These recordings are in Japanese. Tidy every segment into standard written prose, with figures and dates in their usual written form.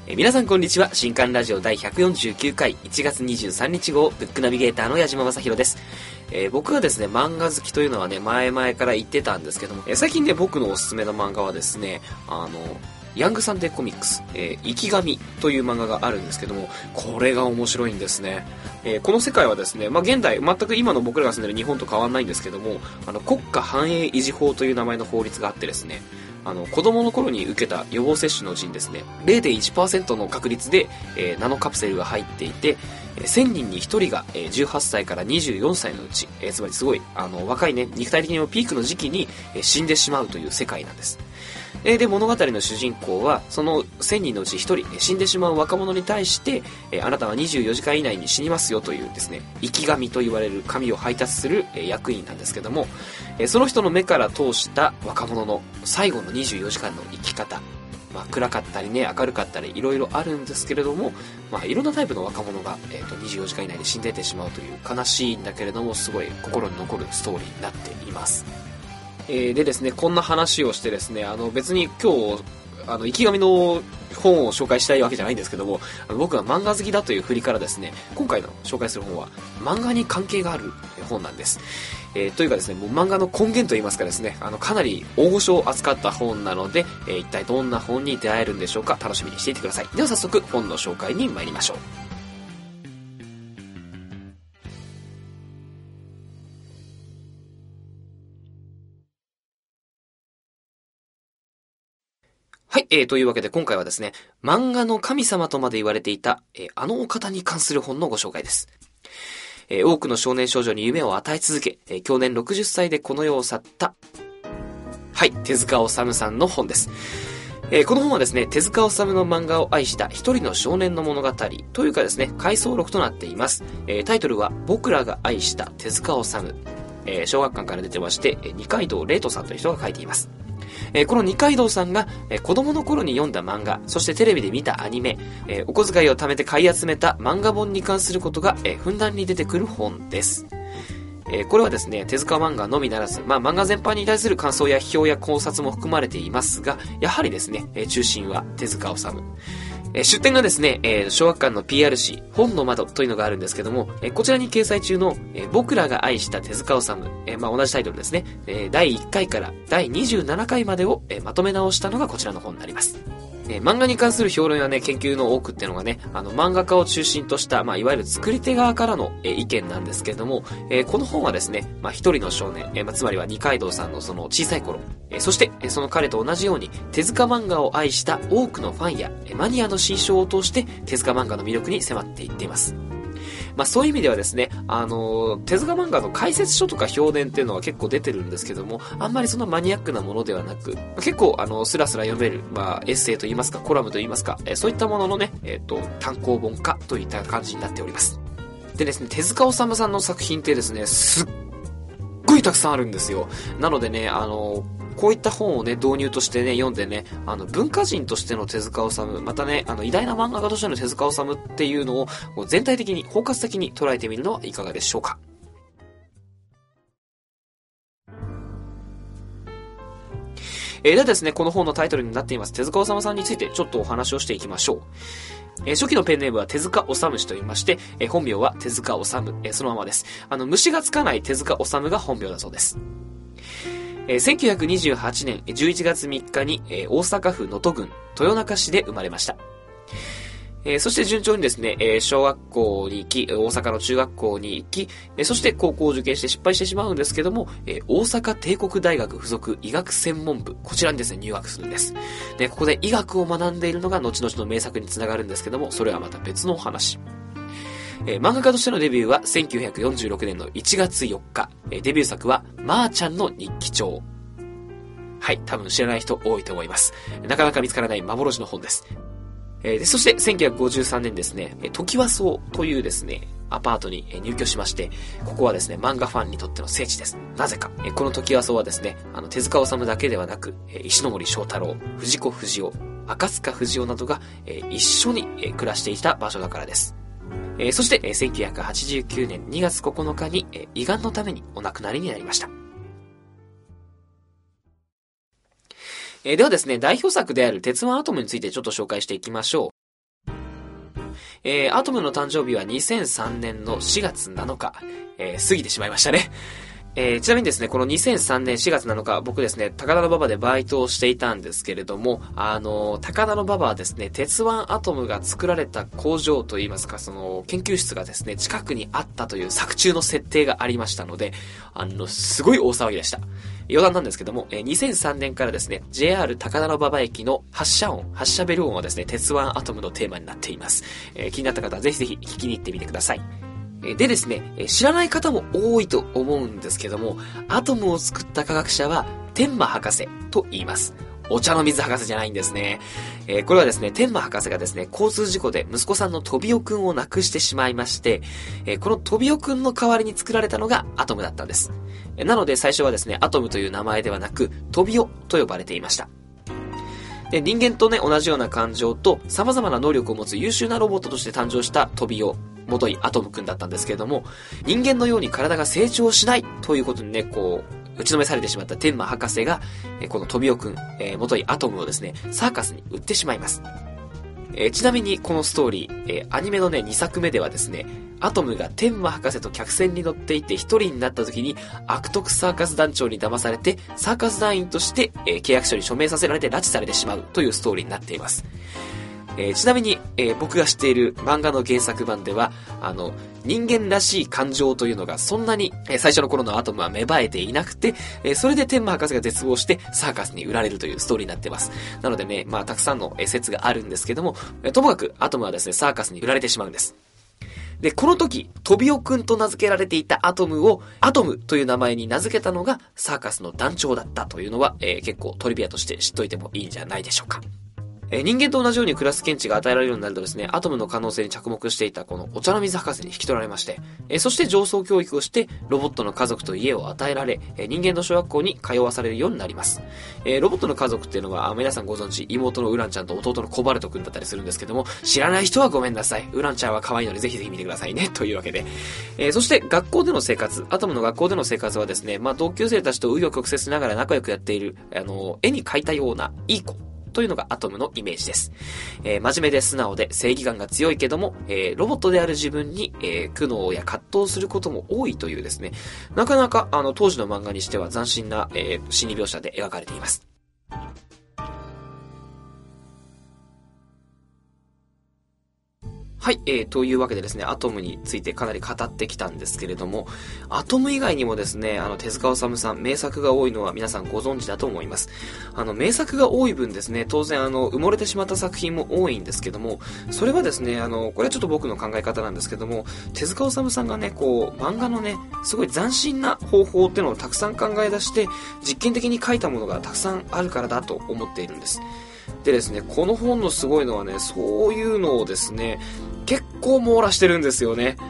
皆さんこんにちは。新刊ラジオ第149回1月23日号ブックナビゲーターの矢島正宏です。僕がですね、漫画好きというのはね、前々から言ってたんですけども、最近ね、僕のおすすめの漫画はですね、ヤングサンデーコミックス、生き神という漫画があるんですけども、これが面白いんですね。この世界はですね、現代、全く今の僕らが住んでる日本と変わらないんですけども、国家繁栄維持法という名前の法律があってですね、子供の頃に受けた予防接種のうちにですね、0.1% の確率で、ナノカプセルが入っていて、1000人に1人が、18歳から24歳のうち、つまりすごい、若いね、肉体的にもピークの時期に、死んでしまうという世界なんです。で、物語の主人公は、その1000人のうち1人、死んでしまう若者に対して、あなたは24時間以内に死にますよというですね、生き神と言われる紙を配達する、役員なんですけども、その人の目から通した若者の最後の24時間の生き方。暗かったりね、明るかったり、いろいろあるんですけれども、いろんなタイプの若者が、24時間以内に死んでてしまうという悲しいんだけれども、すごい心に残るストーリーになっています。でですね、こんな話をしてですね、別に今日、生き神の本を紹介したいわけじゃないんですけども、僕が漫画好きだという振りからですね、今回の紹介する本は漫画に関係がある本なんです。というかですね、もう漫画の根源といいますかですね、かなり大御所を扱った本なので、一体どんな本に出会えるんでしょうか、楽しみにしていてください。では早速本の紹介に参りましょう。はい、というわけで今回はですね、漫画の神様とまで言われていた、あのお方に関する本のご紹介です。多くの少年少女に夢を与え続け、去年60歳でこの世を去った、はい、手塚治虫さんの本です。この本はですね、手塚治虫の漫画を愛した一人の少年の物語というかですね、回想録となっています。タイトルは僕らが愛した手塚治虫。小学館から出てまして、二階堂玲斗さんという人が書いています。この二階堂さんが、子供の頃に読んだ漫画、そしてテレビで見たアニメ、お小遣いを貯めて買い集めた漫画本に関することが、ふんだんに出てくる本です。これはですね、手塚漫画のみならず、漫画全般に対する感想や批評や考察も含まれていますが、やはりですね、中心は手塚治虫。出典がですね、小学館の PR 誌、本の窓というのがあるんですけども、こちらに掲載中の、僕らが愛した手塚治虫、同じタイトルですね、第1回から第27回までを、まとめ直したのがこちらの本になります。漫画に関する評論やね、研究の多くっていうのがね、漫画家を中心とした、いわゆる作り手側からの、意見なんですけれども、この本はですね、一人の少年、つまりは二階堂さんのその小さい頃、そして、その彼と同じように、手塚漫画を愛した多くのファンや、マニアの新書を通して、手塚漫画の魅力に迫っていっています。そういう意味ではですね、手塚漫画の解説書とか評伝っていうのは結構出てるんですけども、あんまりそんなマニアックなものではなく、結構スラスラ読める、エッセイといいますか、コラムといいますか、そういったもののね、単行本化といった感じになっております。でですね、手塚治虫さんの作品ってですね、すっごいたくさんあるんですよ。なのでね、こういった本をね、導入としてね、読んでね、文化人としての手塚治虫、またね、偉大な漫画家としての手塚治虫っていうのを、全体的に、包括的に捉えてみるのはいかがでしょうか。ではですね、この本のタイトルになっています、手塚治虫さんについてちょっとお話をしていきましょう。初期のペンネームは手塚治虫と言いまして、本名は手塚治虫、そのままです。虫がつかない手塚治虫が本名だそうです。1928年11月3日に大阪府能登郡豊中市で生まれました。そして順調にですね、小学校に行き、大阪の中学校に行き、そして高校を受験して失敗してしまうんですけども、大阪帝国大学附属医学専門部、こちらにですね、入学するんです。で、ここで医学を学んでいるのが後々の名作につながるんですけども、それはまた別のお話。漫画家としてのデビューは1946年の1月4日。デビュー作は、まーちゃんの日記帳。はい、多分知らない人多いと思います。なかなか見つからない幻の本です。そして1953年ですね、トキワ荘というですね、アパートに入居しまして、ここはですね、漫画ファンにとっての聖地です。なぜか、このトキワ荘はですね、手塚治虫だけではなく、石ノ森章太郎、藤子不二雄、赤塚不二夫などが、一緒に暮らしていた場所だからです。そして、1989年2月9日に、胃がんのためにお亡くなりになりました。ではですね、代表作である鉄腕アトムについてちょっと紹介していきましょアトムの誕生日は2003年の4月7日、過ぎてしまいましたね。ちなみにですね、この2003年4月7日、僕ですね、高田馬場でバイトをしていたんですけれども、高田馬場はですね、鉄腕アトムが作られた工場といいますか、その、研究室がですね、近くにあったという作中の設定がありましたので、すごい大騒ぎでした。余談なんですけども、2003年からですね、JR 高田馬場駅の発車ベル音はですね、鉄腕アトムのテーマになっています。気になった方はぜひぜひ聞きに行ってみてください。でですね、知らない方も多いと思うんですけども、アトムを作った科学者は天馬博士と言います。お茶の水博士じゃないんですね。これはですね、天馬博士がですね、交通事故で息子さんのトビオくんを亡くしてしまいまして、このトビオくんの代わりに作られたのがアトムだったんです。なので最初はですね、アトムという名前ではなく、トビオと呼ばれていました。で、人間とね、同じような感情と様々な能力を持つ優秀なロボットとして誕生したトビオ。元いアトムくんだったんですけれども、人間のように体が成長しないということにね、打ちのめされてしまった天馬博士が、このトビオくん、元いアトムをですね、サーカスに売ってしまいます。ちなみにこのストーリー、アニメのね、2作目ではですね、アトムが天馬博士と客船に乗っていて一人になった時に、悪徳サーカス団長に騙されて、サーカス団員として、契約書に署名させられて拉致されてしまうというストーリーになっています。ちなみに、僕が知っている漫画の原作版では、人間らしい感情というのがそんなに、最初の頃のアトムは芽生えていなくて、それで天馬博士が絶望してサーカスに売られるというストーリーになっています。なのでね、たくさんの説があるんですけども、ともかくアトムはですね、サーカスに売られてしまうんです。で、この時、トビオくんと名付けられていたアトムを、アトムという名前に名付けたのがサーカスの団長だったというのは、結構トリビアとして知っといてもいいんじゃないでしょうか。人間と同じように暮らす見地が与えられるようになるとですね、アトムの可能性に着目していたこのお茶の水博士に引き取られまして、そして上層教育をしてロボットの家族と家を与えられ、人間の小学校に通わされるようになります。ロボットの家族っていうのは皆さんご存知、妹のウランちゃんと弟のコバルトくんだったりするんですけども、知らない人はごめんなさい。ウランちゃんは可愛いのでぜひぜひ見てくださいね。というわけで、そして学校での生活、アトムの学校での生活はですね、同級生たちと紆余曲折しながら仲良くやっている、絵に描いたようないい子というのがアトムのイメージです。真面目で素直で正義感が強いけども、ロボットである自分に、苦悩や葛藤することも多いというですね、なかなか当時の漫画にしては斬新な、心理描写で描かれています。はい、というわけでですね、アトムについてかなり語ってきたんですけれども、アトム以外にもですね、手塚治虫さん、名作が多いのは皆さんご存知だと思います。名作が多い分ですね、当然埋もれてしまった作品も多いんですけども、それはですね、これはちょっと僕の考え方なんですけども、手塚治虫さんがね、漫画のね、すごい斬新な方法っていうのをたくさん考え出して、実験的に書いたものがたくさんあるからだと思っているんです。でですね、この本のすごいのはね、そういうのをですね、結構網羅してるんですよね。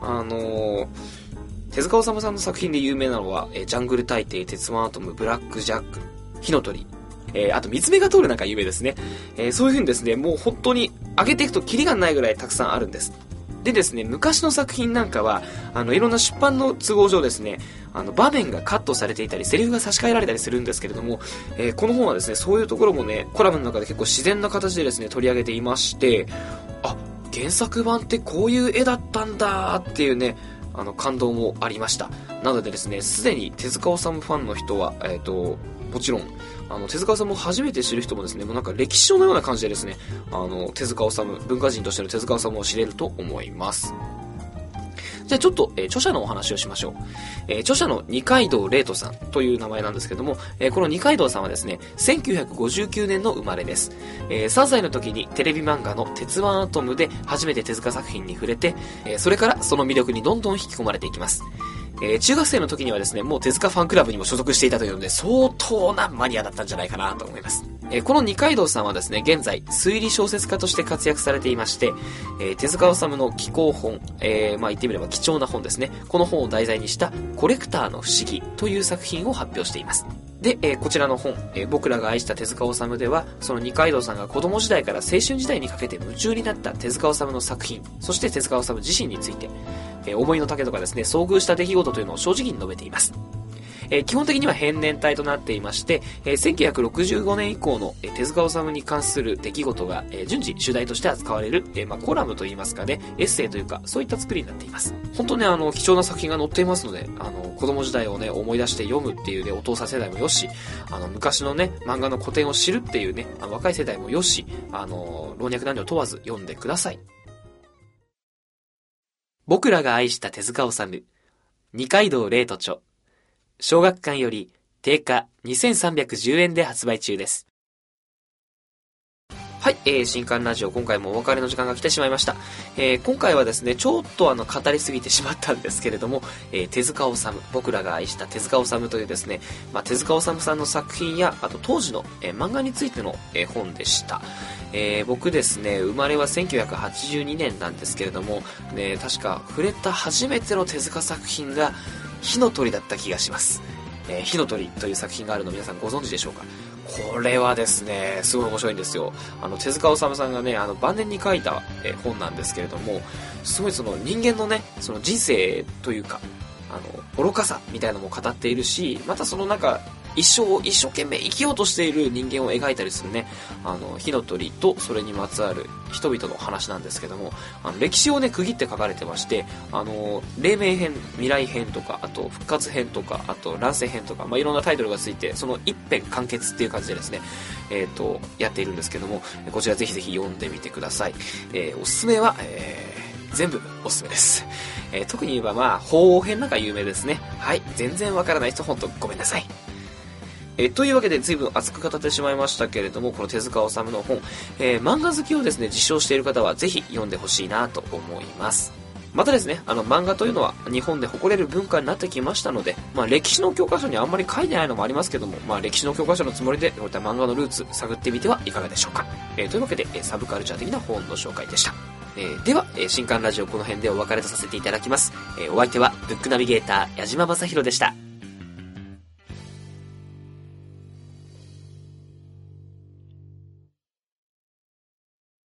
手塚治虫さんの作品で有名なのは、ジャングル大帝、鉄腕アトム、ブラックジャック、火の鳥、あと三つ目が通るなんか有名ですね。そういう風にですね、もう本当に上げていくとキリがないぐらいたくさんあるんです。でですね、昔の作品なんかは、いろんな出版の都合上ですね、場面がカットされていたり、セリフが差し替えられたりするんですけれども、この本はですね、そういうところもね、コラムの中で結構自然な形でですね、取り上げていまして、原作版ってこういう絵だったんだっていうね、感動もありました。なのでですね、すでに手塚治虫ファンの人は、もちろん、手塚治虫を初めて知る人もですね、もうなんか歴史書のような感じでですね、手塚治虫、文化人としての手塚治虫を知れると思います。じゃあちょっと、著者のお話をしましょう。著者の二階堂怜人さんという名前なんですけども、この二階堂さんはですね、1959年の生まれです。3歳の時にテレビ漫画の鉄腕アトムで初めて手塚作品に触れて、それからその魅力にどんどん引き込まれていきます。中学生の時にはですね、もう手塚ファンクラブにも所属していたというので、相当なマニアだったんじゃないかなと思います。この二階堂さんはですね、現在、推理小説家として活躍されていまして、手塚治虫の奇行本、言ってみれば貴重な本ですね。この本を題材にしたコレクターの不思議という作品を発表しています。で、こちらの本、僕らが愛した手塚治虫では、その二階堂さんが子供時代から青春時代にかけて夢中になった手塚治虫の作品、そして手塚治虫自身について、思いの丈とかですね、遭遇した出来事というのを正直に述べています。 基本的には変年体となっていまして、1965年以降の手塚治虫に関する出来事が、順次主題として扱われる、コラムといいますかね、エッセイというか、そういった作りになっています。本当ね、貴重な作品が載っていますので、子供時代をね、思い出して読むっていうね、お父さん世代もよし、昔のね、漫画の古典を知るっていうね、若い世代もよし、老若男女問わず読んでください。僕らが愛した手塚治虫、二階堂怜人著、小学館より定価2310円で発売中です。はい、新刊ラジオ、今回もお別れの時間が来てしまいました。今回はですね、ちょっと語りすぎてしまったんですけれども、手塚治虫、僕らが愛した手塚治虫というですね、手塚治虫さんの作品や、あと当時の、漫画についての、本でした。僕ですね、生まれは1982年なんですけれども、ね、確か触れた初めての手塚作品が火の鳥だった気がします。火の鳥という作品があるの皆さんご存知でしょうか？これはですね、すごい面白いんですよ。手塚治虫さんがね、晩年に書いた、本なんですけれども、すごいその人間のね、その人生というか、愚かさみたいなのも語っているし、またその一生を一生懸命生きようとしている人間を描いたりするね、火の鳥とそれにまつわる人々の話なんですけども、歴史をね、区切って書かれてまして、黎明編、未来編とか、あと復活編とか、あと乱世編とか、いろんなタイトルがついて、その一編完結っていう感じでですね、やっているんですけども、こちらぜひぜひ読んでみてください。おすすめは、全部おすすめです。特に言えば法王編なんか有名ですね。はい、全然わからない人本当ごめんなさい。というわけで随分熱く語ってしまいましたけれども、この手塚治虫の本、漫画好きをですね、実証している方はぜひ読んでほしいなと思います。またですね、漫画というのは日本で誇れる文化になってきましたので、歴史の教科書にあんまり書いてないのもありますけども、歴史の教科書のつもりでこういった漫画のルーツ探ってみてはいかがでしょうか。というわけで、サブカルチャー的な本の紹介でした。では、新刊ラジオこの辺でお別れとさせていただきます。お相手はブックナビゲーター矢島正宏でした。